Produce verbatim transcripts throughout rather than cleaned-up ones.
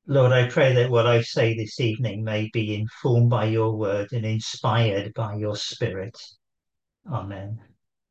Lord, I pray that what I say this evening may be informed by your word and inspired by your spirit. Amen.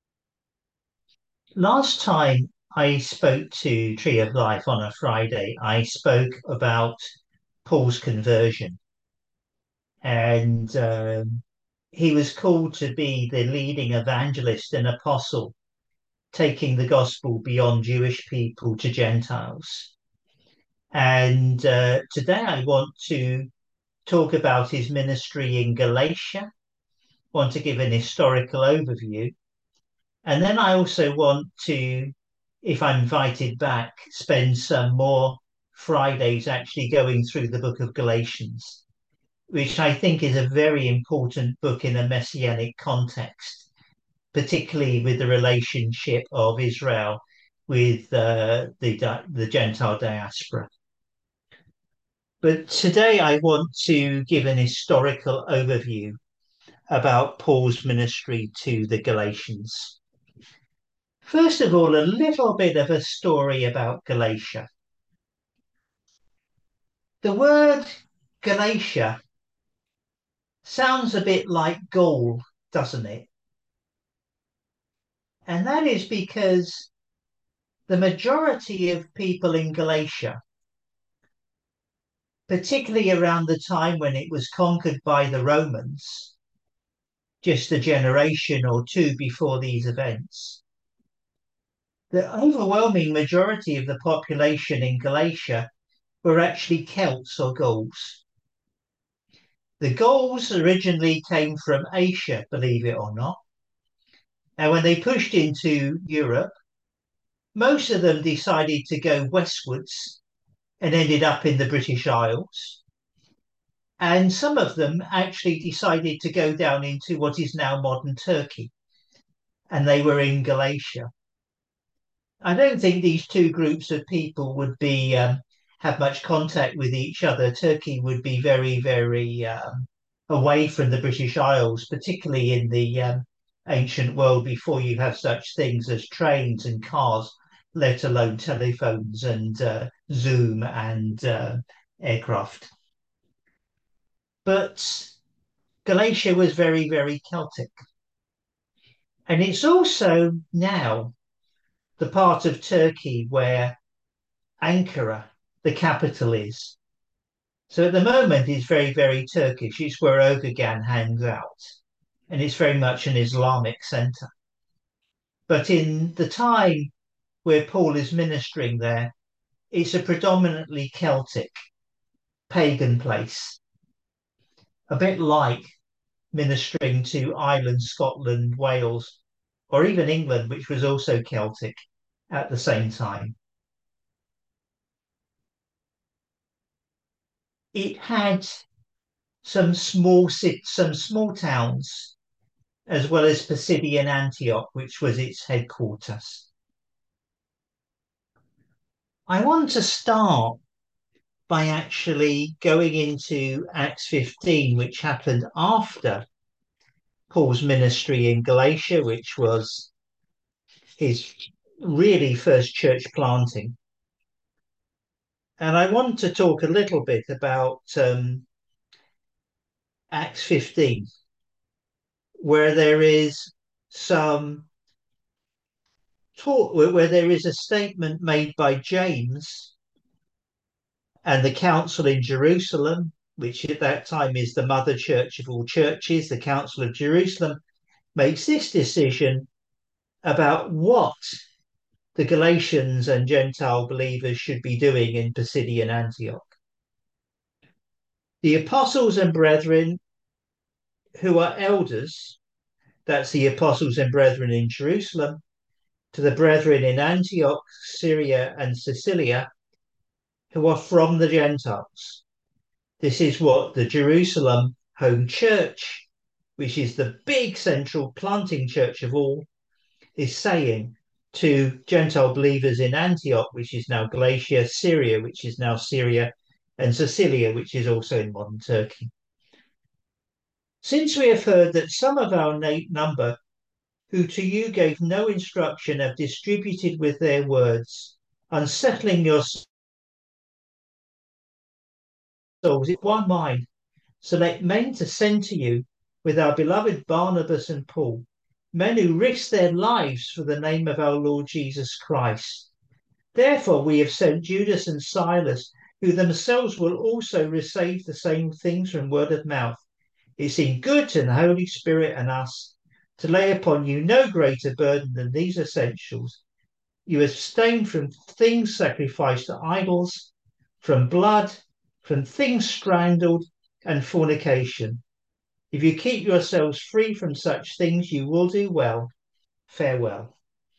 Last time I spoke to Tree of Life on a Friday, I spoke about Paul's conversion, and um, he was called to be the leading evangelist and apostle, taking the gospel beyond Jewish people to Gentiles. And uh, today I want to talk about his ministry in Galatia, want to give an historical overview. And then I also want to, if I'm invited back, spend some more Fridays actually going through the book of Galatians, which I think is a very important book in a messianic context, particularly with the relationship of Israel with uh, the, the Gentile diaspora. But today I want to give an historical overview about Paul's ministry to the Galatians. First of all, a little bit of a story about Galatia. The word Galatia sounds a bit like Gaul, doesn't it? And that is because the majority of people in Galatia, particularly around the time when it was conquered by the Romans, just a generation or two before these events, the overwhelming majority of the population in Galatia were actually Celts or Gauls. The Gauls originally came from Asia, believe it or not. And when they pushed into Europe, most of them decided to go westwards and ended up in the British Isles. And some of them actually decided to go down into what is now modern Turkey, and they were in Galatia. I don't think these two groups of people would be um, have much contact with each other. Turkey would be very, very um, away from the British Isles, particularly in the um, ancient world before you have such things as trains and cars, let alone telephones and uh, Zoom and uh, aircraft. But Galatia was very, very Celtic. And it's also now the part of Turkey where Ankara, the capital, is. So at the moment, it's very, very Turkish. It's where Erdogan hangs out, and it's very much an Islamic center. But in the time where Paul is ministering there, it's a predominantly Celtic, pagan place, a bit like ministering to Ireland, Scotland, Wales, or even England, which was also Celtic at the same time. It had some small some small towns, as well as Pisidian Antioch, which was its headquarters. I want to start by actually going into Acts fifteen, which happened after Paul's ministry in Galatia, which was his really first church planting. And I want to talk a little bit about um, Acts fifteen, where there is some talk, where there is a statement made by James and the council in Jerusalem, which at that time is the mother church of all churches. The Council of Jerusalem makes this decision about what the Galatians and Gentile believers should be doing in Pisidian Antioch. The apostles and brethren who are elders, that's the apostles and brethren in Jerusalem, to the brethren in Antioch, Syria, and Cilicia, who are from the Gentiles. This is what the Jerusalem home church, which is the big central planting church of all, is saying to Gentile believers in Antioch, which is now Galatia, Syria, which is now Syria, and Cilicia, which is also in modern Turkey. Since we have heard that some of our number, who to you gave no instruction, have distributed with their words, unsettling your souls in one mind. Select men to send to you with our beloved Barnabas and Paul, men who risked their lives for the name of our Lord Jesus Christ. Therefore, we have sent Judas and Silas, who themselves will also receive the same things from word of mouth. It seemed good to the Holy Spirit and us to lay upon you no greater burden than these essentials. You abstain from things sacrificed to idols, from blood, from things strangled, and fornication. If you keep yourselves free from such things, you will do well. Farewell.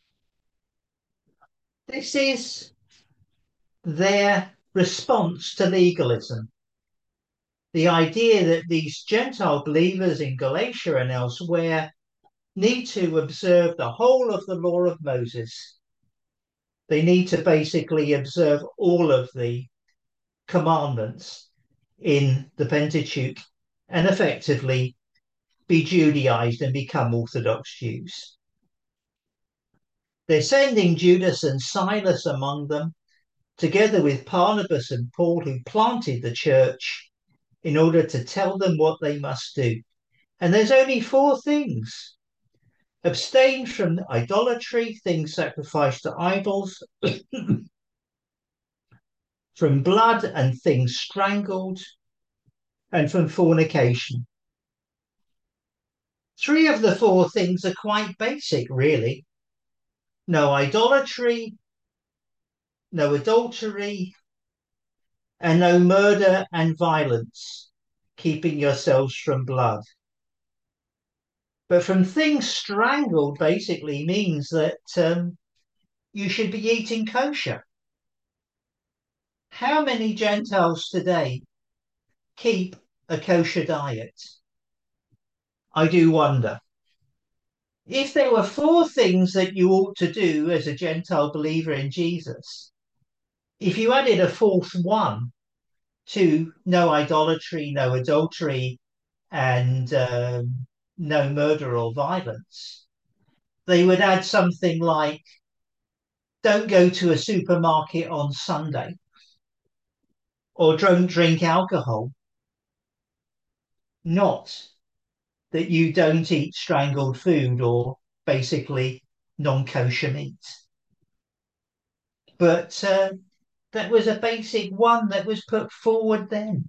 This is their response to legalism. The idea that these Gentile believers in Galatia and elsewhere need to observe the whole of the law of Moses. They need to basically observe all of the commandments in the Pentateuch and effectively be Judaized and become Orthodox Jews. They're sending Judas and Silas among them, together with Barnabas and Paul, who planted the church, in order to tell them what they must do. And there's only four things: abstain from idolatry, things sacrificed to idols, from blood and things strangled, and from fornication. Three of the four things are quite basic, really. No idolatry, no adultery, and no murder and violence, keeping yourselves from blood. But from things strangled basically means that um, you should be eating kosher. How many Gentiles today keep a kosher diet? I do wonder. If there were four things that you ought to do as a Gentile believer in Jesus, if you added a fourth one to no idolatry, no adultery, and um, no murder or violence, they would add something like, don't go to a supermarket on Sunday, or don't drink alcohol. Not that you don't eat strangled food or basically non-kosher meat. But uh, that was a basic one that was put forward then.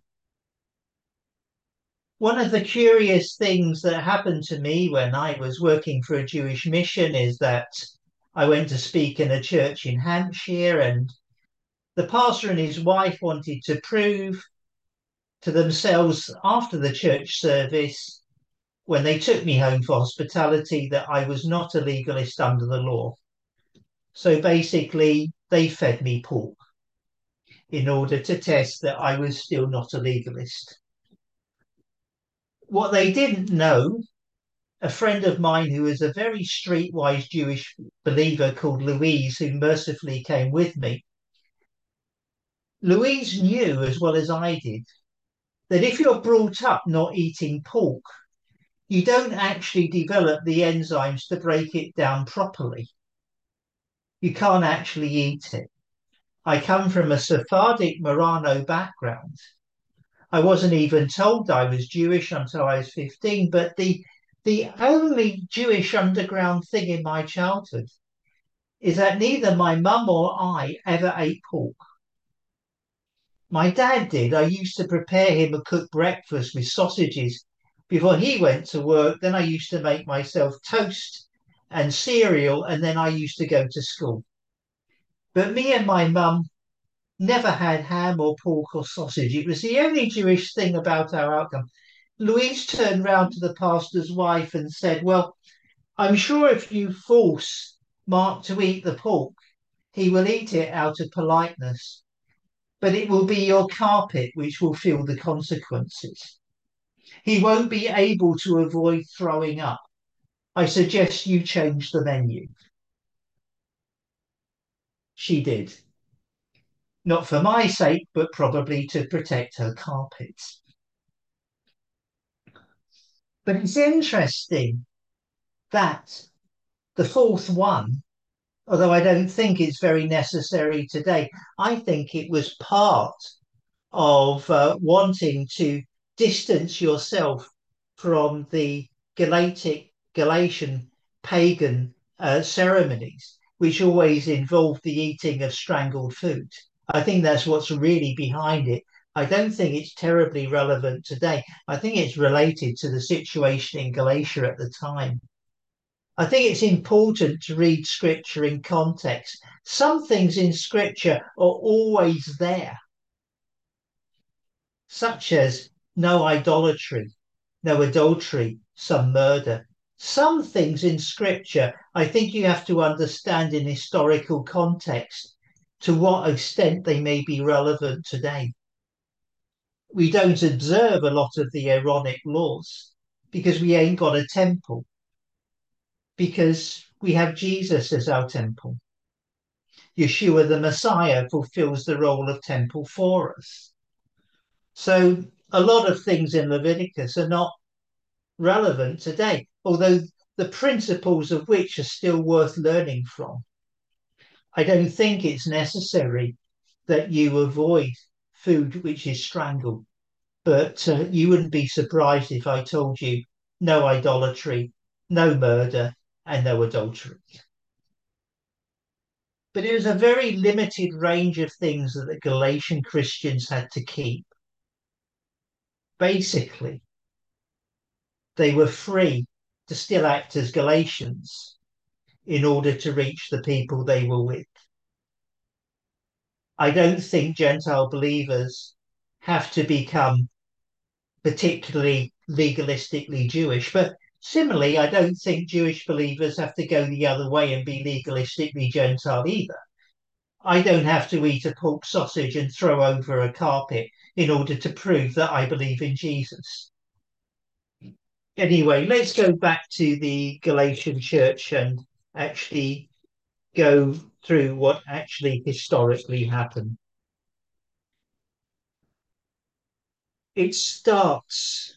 One of the curious things that happened to me when I was working for a Jewish mission is that I went to speak in a church in Hampshire, and the pastor and his wife wanted to prove to themselves after the church service, when they took me home for hospitality, that I was not a legalist under the law. So basically, they fed me pork in order to test that I was still not a legalist. What they didn't know, a friend of mine who is a very streetwise Jewish believer called Louise, who mercifully came with me, Louise knew as well as I did that if you're brought up not eating pork, you don't actually develop the enzymes to break it down properly. You can't actually eat it. I come from a Sephardic Marrano background. I wasn't even told I was Jewish until I was fifteen, but the the only Jewish underground thing in my childhood is that neither my mum or I ever ate pork. My dad did. I used to prepare him a cooked breakfast with sausages before he went to work. Then I used to make myself toast and cereal, and then I used to go to school. But me and my mum never had ham or pork or sausage. It was the only Jewish thing about our outcome. Louise turned round to the pastor's wife and said, well, I'm sure if you force Mark to eat the pork, he will eat it out of politeness, but it will be your carpet which will feel the consequences. He won't be able to avoid throwing up. I suggest you change the menu. She did. Not for my sake, but probably to protect her carpets. But it's interesting that the fourth one, although I don't think it's very necessary today, I think it was part of uh, wanting to distance yourself from the Galatic, Galatian pagan uh, ceremonies, which always involved the eating of strangled food. I think that's what's really behind it. I don't think it's terribly relevant today. I think it's related to the situation in Galatia at the time. I think it's important to read scripture in context. Some things in scripture are always there, such as no idolatry, no adultery, some murder. Some things in scripture, I think you have to understand in historical context to what extent they may be relevant today. We don't observe a lot of the Aaronic laws because we ain't got a temple, because we have Jesus as our temple. Yeshua the Messiah fulfills the role of temple for us. So a lot of things in Leviticus are not relevant today, although the principles of which are still worth learning from. I don't think it's necessary that you avoid food which is strangled, but uh, you wouldn't be surprised if I told you no idolatry, no murder, and no adultery. But it was a very limited range of things that the Galatian Christians had to keep. Basically, they were free to still act as Galatians in order to reach the people they were with. I don't think Gentile believers have to become particularly legalistically Jewish, but similarly, I don't think Jewish believers have to go the other way and be legalistically Gentile either. I don't have to eat a pork sausage and throw over a carpet in order to prove that I believe in Jesus. Anyway, let's go back to the Galatian church and actually go through what actually historically happened. It starts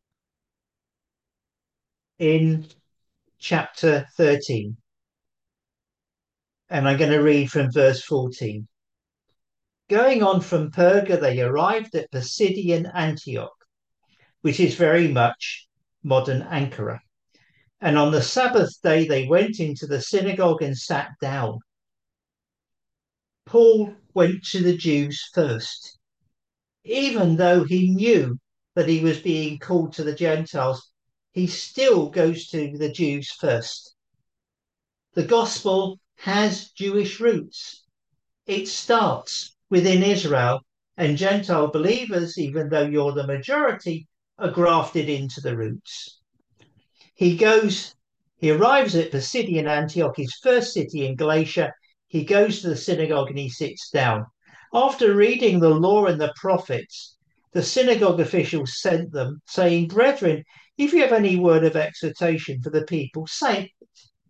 in chapter thirteen, and I'm going to read from verse fourteen. Going on from Perga, they arrived at Pisidian Antioch, which is very much modern Ankara. And on the Sabbath day, they went into the synagogue and sat down. Paul went to the Jews first, even though he knew that he was being called to the Gentiles. He still goes to the Jews first. The gospel has Jewish roots. It starts within Israel, and Gentile believers, even though you're the majority, are grafted into the roots. He goes, he arrives at Pisidian Antioch, his first city in Galatia. He goes to the synagogue and he sits down. After reading the law and the prophets, the synagogue officials sent them, saying, "Brethren, if you have any word of exhortation for the people, say it."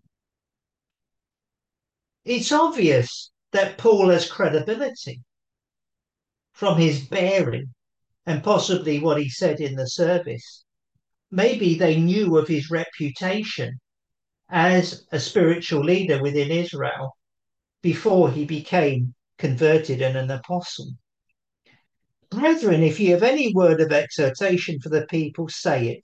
It's obvious that Paul has credibility from his bearing and possibly what he said in the service. Maybe they knew of his reputation as a spiritual leader within Israel before he became converted and an apostle. "Brethren, if you have any word of exhortation for the people, say it."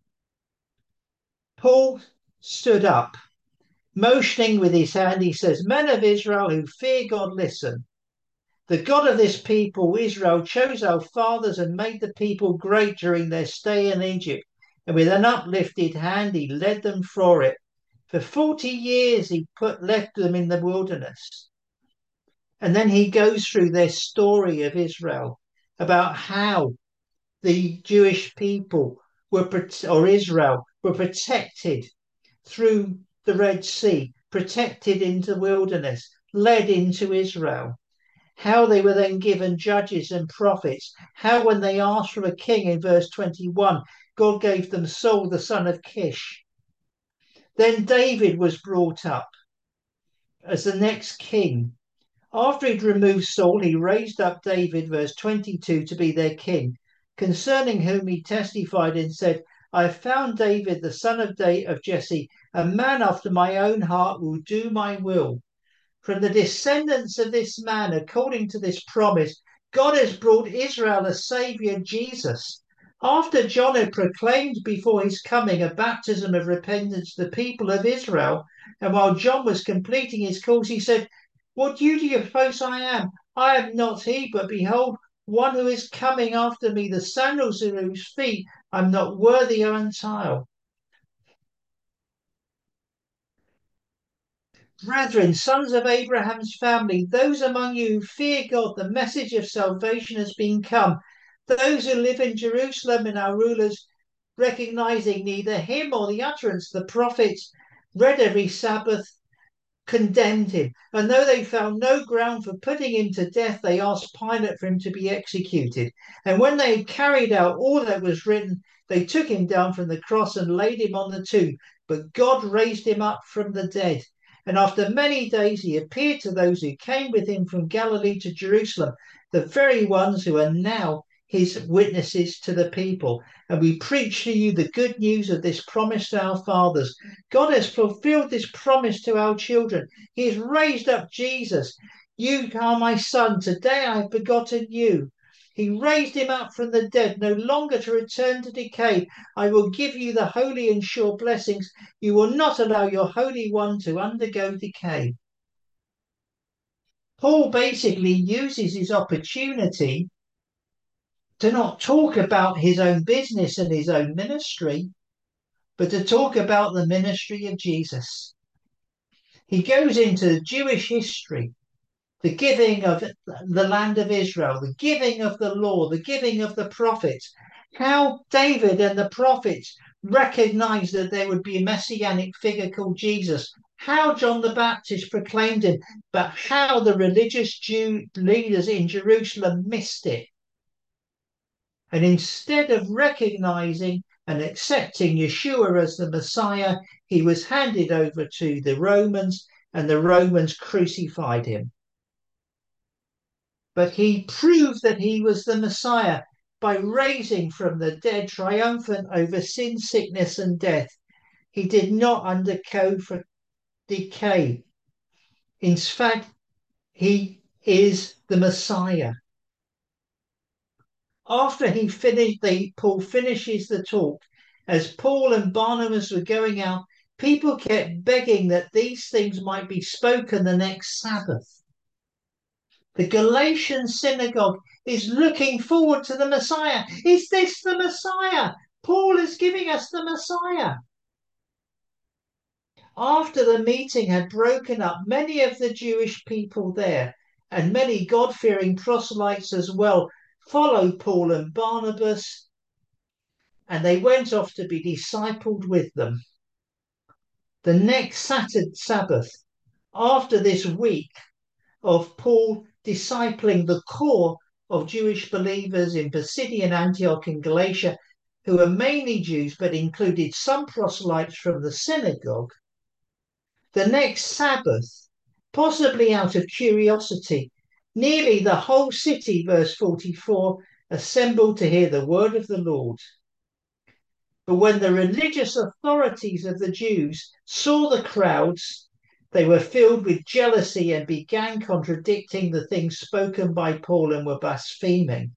Paul stood up, motioning with his hand. He says, "Men of Israel who fear God, listen. The God of this people, Israel, chose our fathers and made the people great during their stay in Egypt. And with an uplifted hand, he led them through it. For forty years, he put left them in the wilderness." And then he goes through their story of Israel about how the Jewish people were, or Israel, were protected through the Red Sea, protected into the wilderness, led into Israel. How they were then given judges and prophets. How when they asked for a king in verse twenty-one, God gave them Saul, the son of Kish. Then David was brought up as the next king. After he'd removed Saul, he raised up David, verse twenty-two, to be their king, concerning whom he testified and said, "I have found David, the son of, Day of Jesse, a man after my own heart, who will do my will. From the descendants of this man, according to this promise, God has brought Israel a Saviour, Jesus. After John had proclaimed before his coming a baptism of repentance to the people of Israel, and while John was completing his course, he said, "What do you suppose I am? I am not he, but behold, one who is coming after me, the sandals of whose feet I'm not worthy to untie." Brethren, sons of Abraham's family, those among you who fear God, the message of salvation has been come. Those who live in Jerusalem and our rulers, recognizing neither him or the utterance of the prophets, read every Sabbath, condemned him. And though they found no ground for putting him to death, they asked Pilate for him to be executed. And when they had carried out all that was written, they took him down from the cross and laid him on the tomb. But God raised him up from the dead. And after many days, he appeared to those who came with him from Galilee to Jerusalem, the very ones who are now his witnesses to the people. And we preach to you the good news of this promise to our fathers. God has fulfilled this promise to our children. He has raised up Jesus. You are my son. Today I have begotten you. He raised him up from the dead, no longer to return to decay. I will give you the holy and sure blessings. You will not allow your Holy One to undergo decay. Paul basically uses his opportunity to not talk about his own business and his own ministry, but to talk about the ministry of Jesus. He goes into Jewish history, the giving of the land of Israel, the giving of the law, the giving of the prophets, how David and the prophets recognized that there would be a messianic figure called Jesus, how John the Baptist proclaimed him, but how the religious Jew leaders in Jerusalem missed it. And instead of recognizing and accepting Yeshua as the Messiah, he was handed over to the Romans, and the Romans crucified him. But he proved that he was the Messiah by raising from the dead, triumphant over sin, sickness, and death. He did not undergo for decay. In fact, he is the Messiah. After he finished, the, Paul finishes the talk. As Paul and Barnabas were going out, people kept begging that these things might be spoken the next Sabbath. The Galatian synagogue is looking forward to the Messiah. Is this the Messiah? Paul is giving us the Messiah. After the meeting had broken up, many of the Jewish people there, and many God-fearing proselytes as well, followed Paul and Barnabas, and they went off to be discipled with them. The next Saturday Sabbath, after this week of Paul discipling the core of Jewish believers in Pisidian Antioch and Galatia, who were mainly Jews but included some proselytes from the synagogue, the next Sabbath, possibly out of curiosity, nearly the whole city, verse forty-four, assembled to hear the word of the Lord. But when the religious authorities of the Jews saw the crowds, they were filled with jealousy and began contradicting the things spoken by Paul and were blaspheming.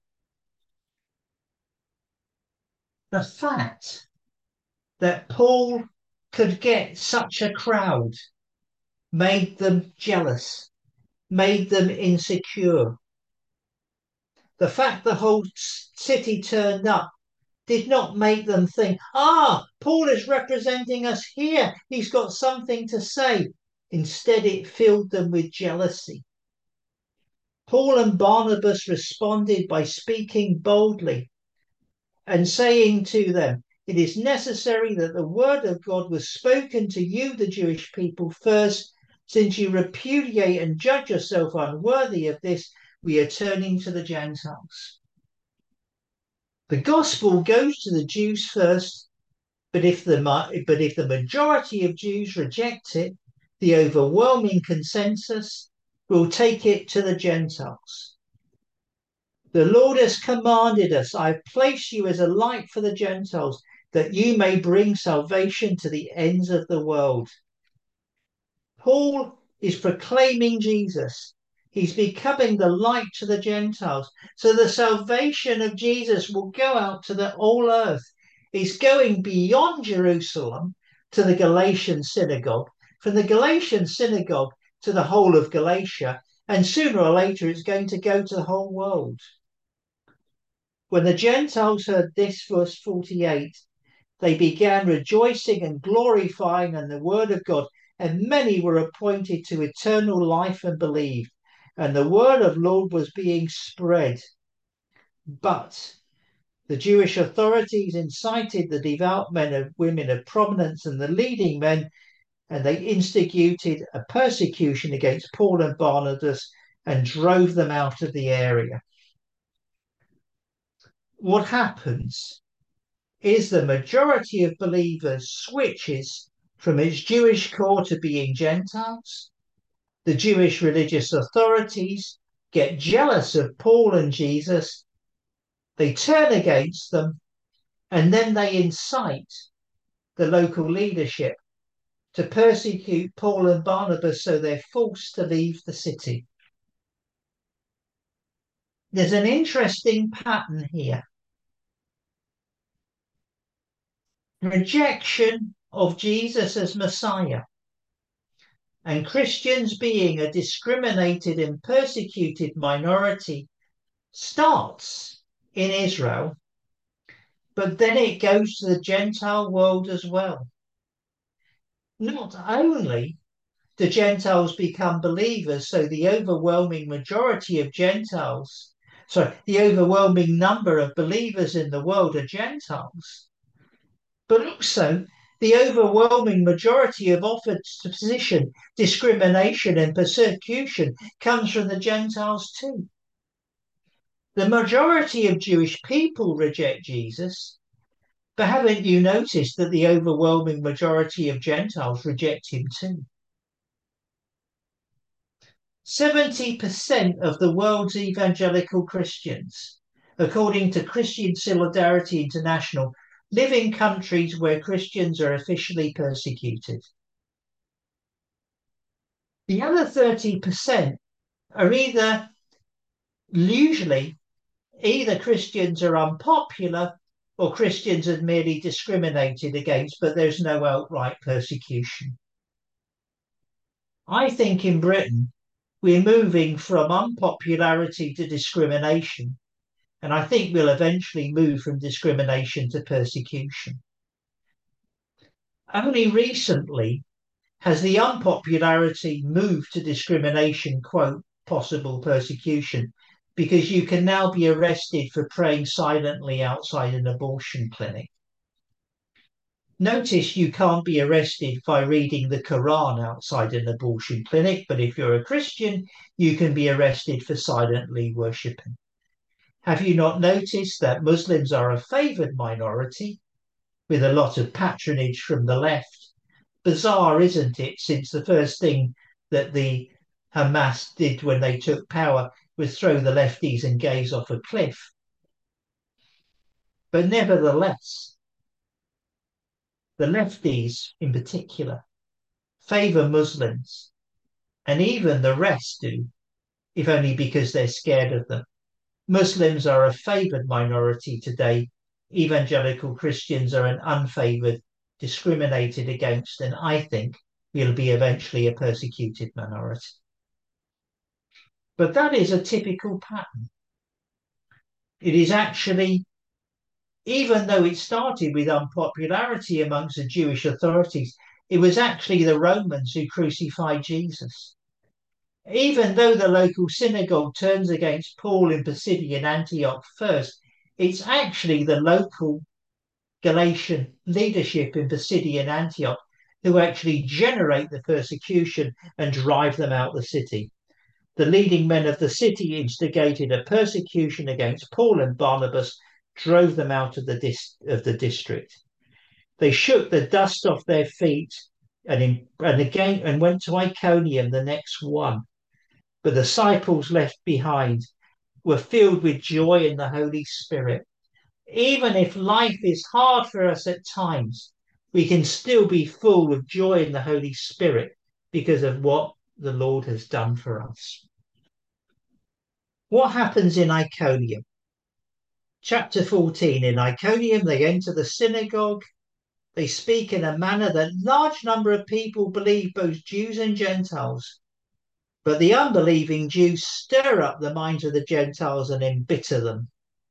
The fact that Paul could get such a crowd made them jealous, made them insecure. The fact the whole city turned up did not make them think, ah, Paul is representing us here. He's got something to say. Instead, it filled them with jealousy. Paul and Barnabas responded by speaking boldly and saying to them, it is necessary that the word of God was spoken to you, the Jewish people, first. Since you repudiate and judge yourself unworthy of this, we are turning to the Gentiles. The gospel goes to the Jews first, but if the, but if the majority of Jews reject it, the overwhelming consensus will take it to the Gentiles. The Lord has commanded us, I have placed you as a light for the Gentiles, that you may bring salvation to the ends of the world. Paul is proclaiming Jesus. He's becoming the light to the Gentiles. So the salvation of Jesus will go out to the whole earth. He's going beyond Jerusalem to the Galatian synagogue, from the Galatian synagogue to the whole of Galatia, and sooner or later it's going to go to the whole world. When the Gentiles heard this, verse forty-eight, they began rejoicing and glorifying in the word of God, and many were appointed to eternal life and believed. And the word of Lord was being spread. But the Jewish authorities incited the devout men and women of prominence and the leading men, and they instigated a persecution against Paul and Barnabas and drove them out of the area. What happens is the majority of believers switches from its Jewish core to being Gentiles. The Jewish religious authorities get jealous of Paul and Jesus. They turn against them, and then they incite the local leadership to persecute Paul and Barnabas, so they're forced to leave the city. There's an interesting pattern here. Rejection of Jesus as Messiah, and Christians being a discriminated and persecuted minority, starts in Israel, but then it goes to the Gentile world as well. Not only do Gentiles become believers, so the overwhelming majority of Gentiles, sorry, the overwhelming number of believers in the world are Gentiles, but also the overwhelming majority of opposition, discrimination, and persecution comes from the Gentiles too. The majority of Jewish people reject Jesus, but haven't you noticed that the overwhelming majority of Gentiles reject him too? seventy percent of the world's evangelical Christians, according to Christian Solidarity International, live in countries where Christians are officially persecuted. The other thirty percent are either, usually, either Christians are unpopular or Christians are merely discriminated against, but there's no outright persecution. I think in Britain, we're moving from unpopularity to discrimination, and I think we'll eventually move from discrimination to persecution. Only recently has the unpopularity moved to discrimination, quote, possible persecution, because you can now be arrested for praying silently outside an abortion clinic. Notice you can't be arrested by reading the Quran outside an abortion clinic, but if you're a Christian, you can be arrested for silently worshipping. Have you not noticed that Muslims are a favoured minority with a lot of patronage from the left? Bizarre, isn't it, since the first thing that the Hamas did when they took power was throw the lefties and gays off a cliff. But nevertheless, the lefties in particular favour Muslims, and even the rest do, if only because they're scared of them. Muslims are a favoured minority today. Evangelical Christians are an unfavoured, discriminated against, and I think will be eventually a persecuted minority. But that is a typical pattern. It is actually, even though it started with unpopularity amongst the Jewish authorities, it was actually the Romans who crucified Jesus. Even though the local synagogue turns against Paul in Pisidian Antioch first, it's actually the local Galatian leadership in Pisidian Antioch who actually generate the persecution and drive them out of the city. The leading men of the city instigated a persecution against Paul and Barnabas, drove them out of the, dis- of the district. They shook the dust off their feet and, in, and again and went to Iconium, the next one. But the disciples left behind were filled with joy in the Holy Spirit. Even if life is hard for us at times, we can still be full of joy in the Holy Spirit because of what the Lord has done for us. What happens in Iconium? Chapter fourteen. In Iconium, they enter the synagogue. They speak in a manner that large number of people believe, both Jews and Gentiles. But the unbelieving Jews stir up the minds of the Gentiles and embitter them.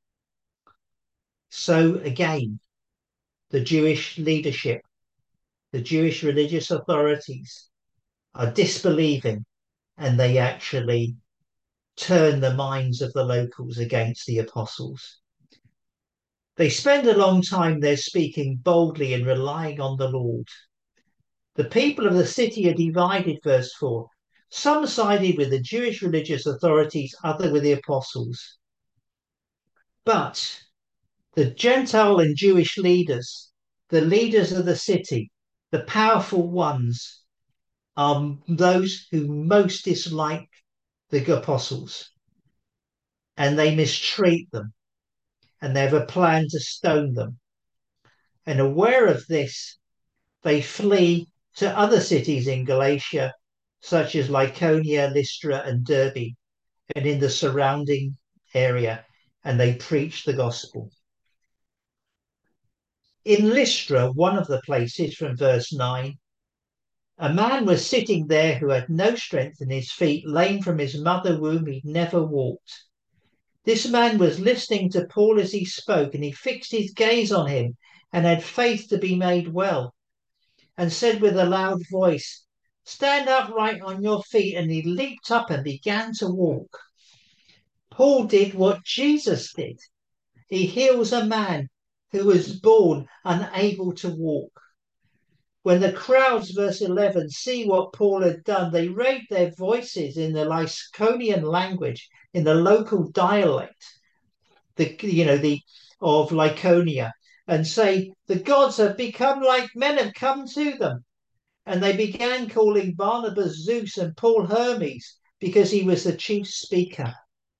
So again, the Jewish leadership, the Jewish religious authorities are disbelieving, and they actually turn the minds of the locals against the apostles. They spend a long time there speaking boldly and relying on the Lord. The people of the city are divided, verse four. Some sided with the Jewish religious authorities, others with the apostles. But the Gentile and Jewish leaders, the leaders of the city, the powerful ones, are those who most dislike the apostles, and they mistreat them, and they have a plan to stone them. And aware of this, they flee to other cities in Galatia, such as Lycaonia, Lystra, and Derbe, and in the surrounding area, and they preach the gospel. In Lystra, one of the places from verse nine, a man was sitting there who had no strength in his feet, lame from his mother womb, he'd never walked. This man was listening to Paul as he spoke, and he fixed his gaze on him and had faith to be made well, and said with a loud voice, "Stand upright on your feet." And he leaped up and began to walk. Paul did what Jesus did. He heals a man who was born unable to walk. When the crowds, verse eleven, see what Paul had done, they raised their voices in the Lycaonian language, in the local dialect, the you know the of Lycaonia, and say, "The gods have become like men, have come to them." And they began calling Barnabas Zeus and Paul Hermes, because he was the chief speaker.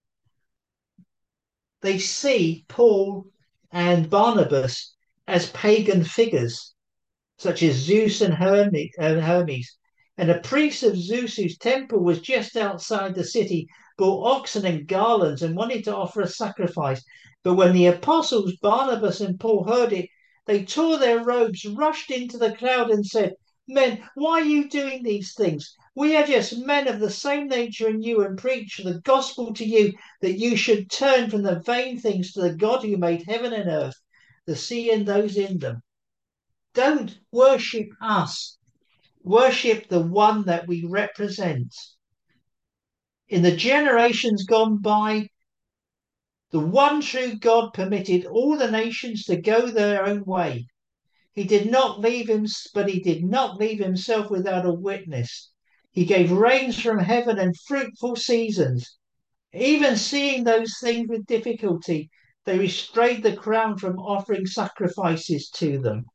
They see Paul and Barnabas as pagan figures, such as Zeus and Hermes. And a priest of Zeus, whose temple was just outside the city, brought oxen and garlands and wanted to offer a sacrifice. But when the apostles Barnabas and Paul heard it, they tore their robes, rushed into the crowd, and said, "Men, why are you doing these things? We are just men of the same nature in you, and preach the gospel to you, that you should turn from the vain things to the God who made heaven and earth, the sea and those in them. Don't worship us. Worship the one that we represent." In the generations gone by, the one true God permitted all the nations to go their own way. He did not leave him, but he did not leave himself without a witness. He gave rains from heaven and fruitful seasons. Even seeing those things with difficulty, they restrained the crowd from offering sacrifices to them.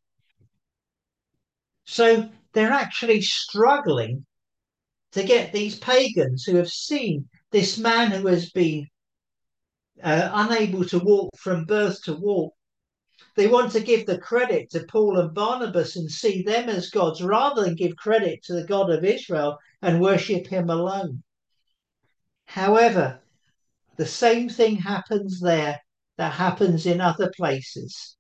So they're actually struggling to get these pagans who have seen this man who has been uh, unable to walk from birth to walk. They want to give the credit to Paul and Barnabas and see them as gods, rather than give credit to the God of Israel and worship him alone. However, the same thing happens there that happens in other places.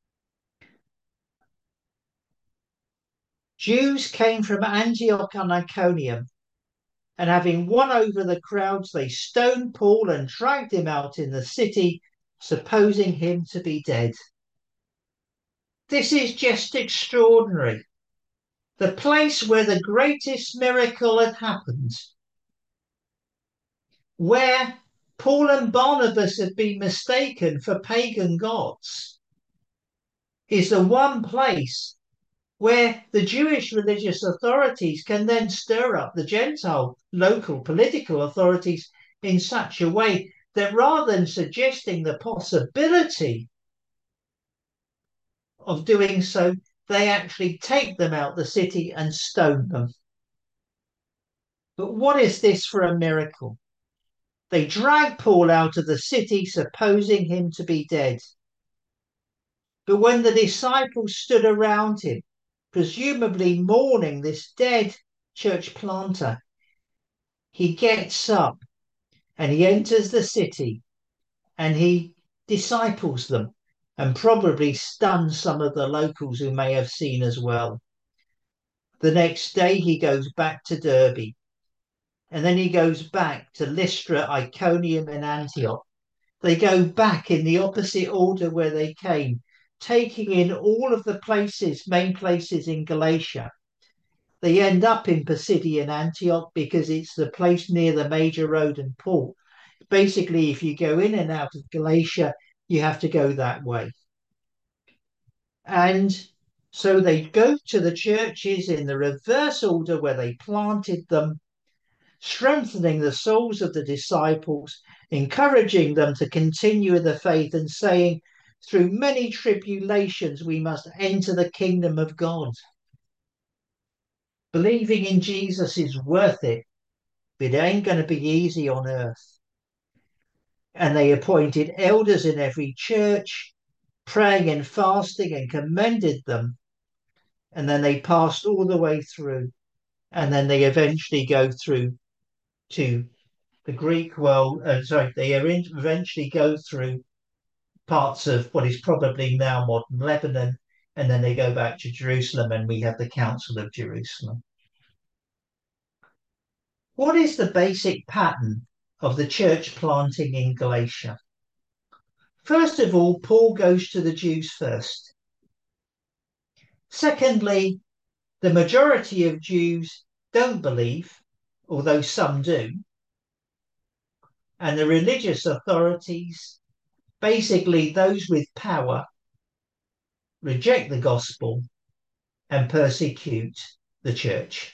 Jews came from Antioch and Iconium, and having won over the crowds, they stoned Paul and dragged him out in the city, supposing him to be dead. This is just extraordinary. The place where the greatest miracle had happened, where Paul and Barnabas had been mistaken for pagan gods, is the one place where the Jewish religious authorities can then stir up the Gentile local political authorities in such a way that, rather than suggesting the possibility of doing so, they actually take them out the city and stone them. But what is this for a miracle? They drag Paul out of the city, supposing him to be dead. But when the disciples stood around him, presumably mourning this dead church planter, he gets up and he enters the city and he disciples them and probably stuns some of the locals who may have seen as well. The next day he goes back to Derbe, and then he goes back to Lystra, Iconium, and Antioch. They go back in the opposite order where they came, taking in all of the places, main places in Galatia. They end up in Pisidian Antioch because it's the place near the major road and port. Basically, if you go in and out of Galatia, you have to go that way. And so they go to the churches in the reverse order where they planted them, strengthening the souls of the disciples, encouraging them to continue in the faith, and saying, through many tribulations, we must enter the kingdom of God. Believing in Jesus is worth it, but it ain't going to be easy on earth. And they appointed elders in every church, praying and fasting, and commended them. And then they passed all the way through. And then they eventually go through to the Greek world. Uh, sorry, they eventually go through parts of what is probably now modern Lebanon. And then they go back to Jerusalem, and we have the Council of Jerusalem. What is the basic pattern of the church planting in Galatia? First of all, Paul goes to the Jews first. Secondly, the majority of Jews don't believe, although some do. And the religious authorities, basically those with power, reject the gospel and persecute the church.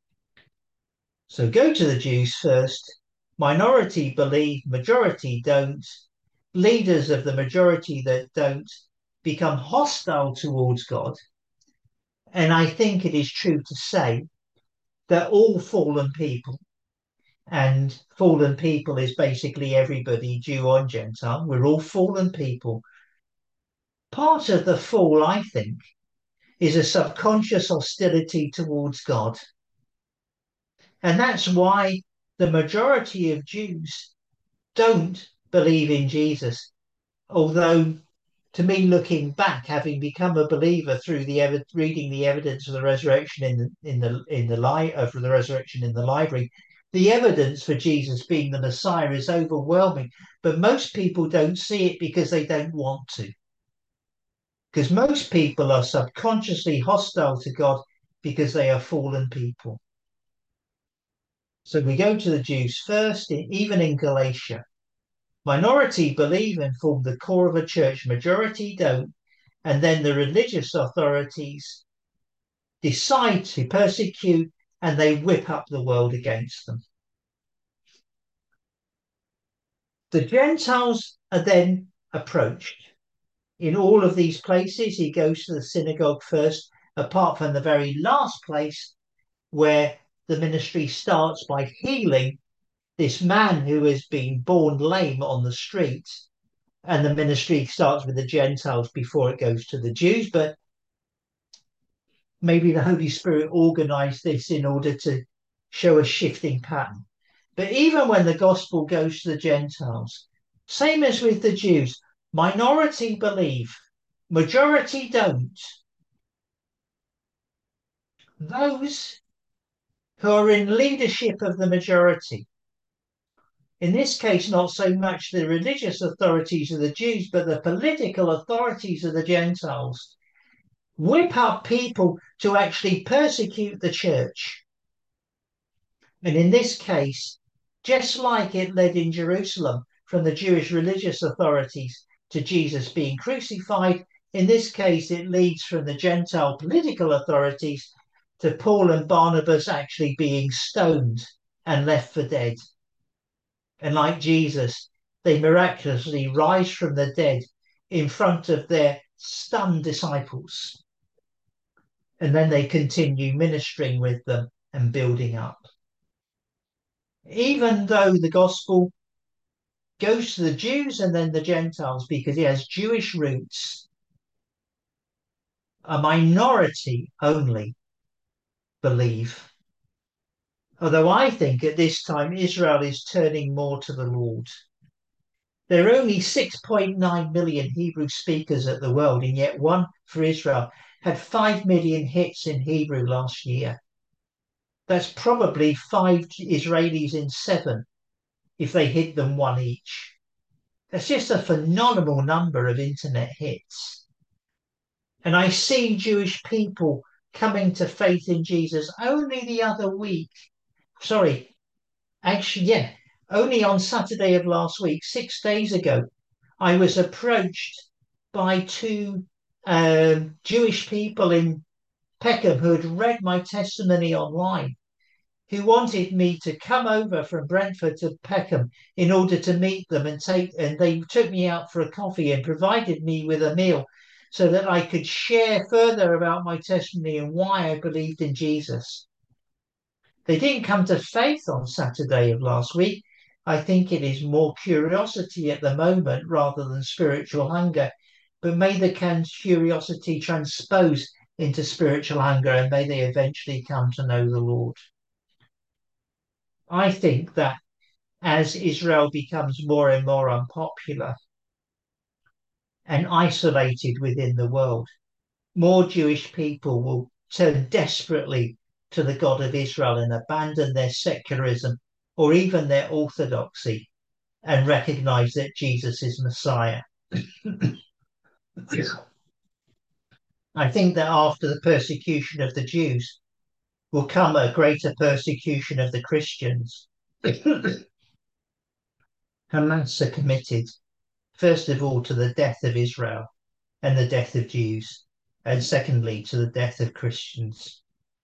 So go to the Jews first. Minority believe, majority don't. Leaders of the majority that don't become hostile towards God. And I think it is true to say that all fallen people, and fallen people is basically everybody, Jew or Gentile, we're all fallen people. Part of the fall, I think, is a subconscious hostility towards God. And that's why the majority of Jews don't believe in Jesus. Although, to me, looking back, having become a believer through the ev- reading the evidence of the resurrection in the in the in the li- of the resurrection in the library, the evidence for Jesus being the Messiah is overwhelming. But most people don't see it because they don't want to. Because most people are subconsciously hostile to God because they are fallen people. So we go to the Jews first, even in Galatia. Minority believe and form the core of a church, majority don't. And then the religious authorities decide to persecute, and they whip up the world against them. The Gentiles are then approached. In all of these places, he goes to the synagogue first, apart from the very last place where the ministry starts by healing this man who has been born lame on the street. And the ministry starts with the Gentiles before it goes to the Jews. But maybe the Holy Spirit organized this in order to show a shifting pattern. But even when the gospel goes to the Gentiles, same as with the Jews, minority believe, majority don't. Those who are in leadership of the majority, in this case, not so much the religious authorities of the Jews, but the political authorities of the Gentiles, whip up people to actually persecute the church. And in this case, just like it led in Jerusalem from the Jewish religious authorities to Jesus being crucified, in this case, it leads from the Gentile political authorities to Paul and Barnabas actually being stoned and left for dead. And like Jesus, they miraculously rise from the dead in front of their stunned disciples. And then they continue ministering with them and building up. Even though the gospel goes to the Jews and then the Gentiles because it has Jewish roots, a minority only believe. Although I think at this time Israel is turning more to the Lord. There are only six point nine million Hebrew speakers at the world, and yet One for Israel had five million hits in Hebrew last year. That's probably five Israelis in seven if they hit them one each. That's just a phenomenal number of internet hits. And I see Jewish people coming to faith in Jesus only the other week. Sorry, actually, yeah, only on Saturday of last week, six days ago, I was approached by two um, Jewish people in Peckham who had read my testimony online, who wanted me to come over from Brentford to Peckham in order to meet them and take, and they took me out for a coffee and provided me with a meal so that I could share further about my testimony and why I believed in Jesus. They didn't come to faith on Saturday of last week. I think it is more curiosity at the moment rather than spiritual hunger. But may the curiosity transpose into spiritual hunger and may they eventually come to know the Lord. I think that as Israel becomes more and more unpopular and isolated within the world, more Jewish people will turn desperately to the God of Israel and abandon their secularism or even their orthodoxy and recognize that Jesus is Messiah. I think that after the persecution of the Jews will come a greater persecution of the Christians. Hamas are committed, first of all, to the death of Israel and the death of Jews, and secondly, to the death of Christians.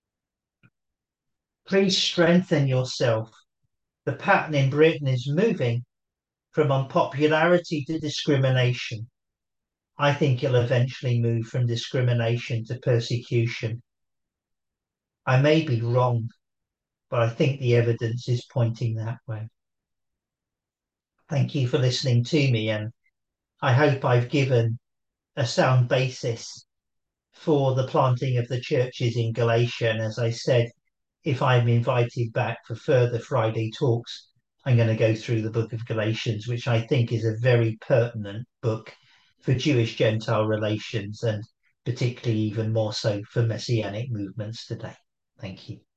Please strengthen yourself. The pattern in Britain is moving from unpopularity to discrimination. I think it'll eventually move from discrimination to persecution. I may be wrong, but I think the evidence is pointing that way. Thank you for listening to me, and I hope I've given a sound basis for the planting of the churches in Galatia. And as I said, if I'm invited back for further Friday talks, I'm going to go through the book of Galatians, which I think is a very pertinent book for Jewish-Gentile relations and particularly even more so for Messianic movements today. Thank you.